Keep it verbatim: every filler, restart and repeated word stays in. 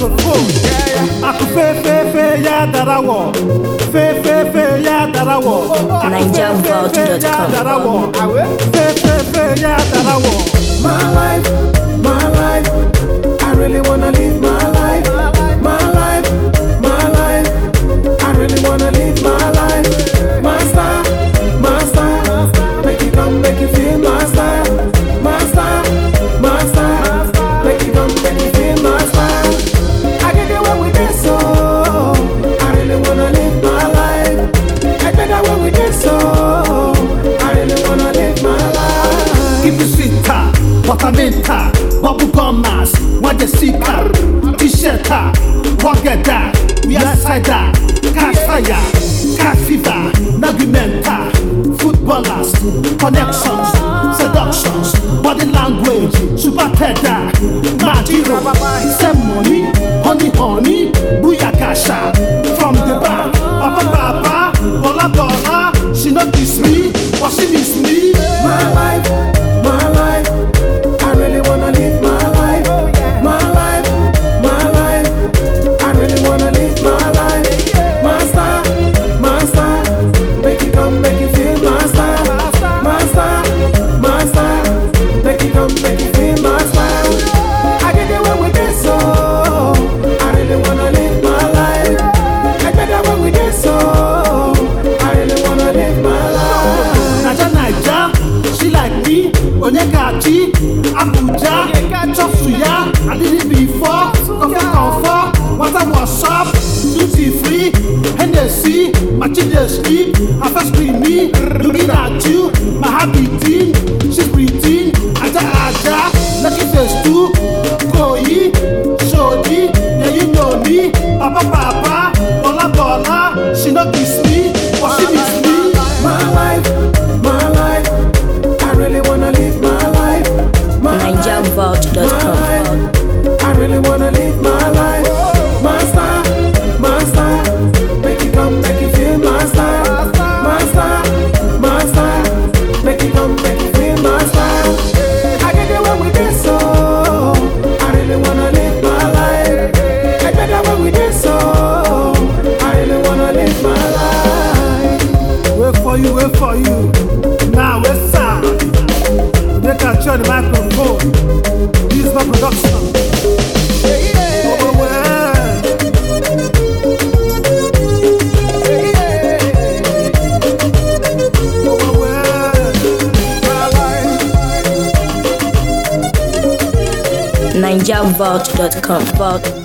microphone. Aku fe fe fe ya darawo, fe fe fe ya darawo. Niger Vault dot com. Fe fe fe ya darawo. My life, my life, I really wanna live my life. My life, my life, I really wanna live my life. My star, my star, make it come, make you feel my star. My star, my star, make it come, make you feel my star. I get it when we did so. I really wanna live my life. I get it when we did so. I really wanna live my life. Give me sweeter, watermenta, bubble gummers, what the seeker, t-shirter, wageda, we are cider, cash fire, cash fever, nagumenta, footballers, connections, seductions, body language, super tedder, majiro, send money, honey honey, booyakasha, from the back, papa papa, bola bola, she not diss me, but she miss me. My life, my life, I really wanna live my life. My life, my life, I really wanna live my life. My star, my star, make it come, make you feel my star. My star, my star, make it come, make you feel my star. I get it when we did so. I really wanna live my life. I get it when we did so. I really wanna live my life. Naja Naija, she like me, Onyekachi, Abuja, Chopsuya, I did it before, Coffee Comfort, water was up, duty free, Hennessy, my children sleep, I first scream me, looking at you, my happy teen, she's breathing, Aja Aja, lucky face too, Koi, Shodi, yeah you know me, Papa Papa, Bola Bola, she not kiss me, but she miss me. My life, my life, I really wanna live my life. My Niger Vault dot com. life, I really wanna live my life. My star, my star, make it come, make you feel my star. My star, my star, make it come, make you feel my star. I get it when we did so. I really wanna live my life. I get it when we did so. I really wanna live my life. Wait for you, wait for you. Now what's up? They can turn the microphone. This is my production. Oh, well. Oh, well. Niger Vault dot com. Vault.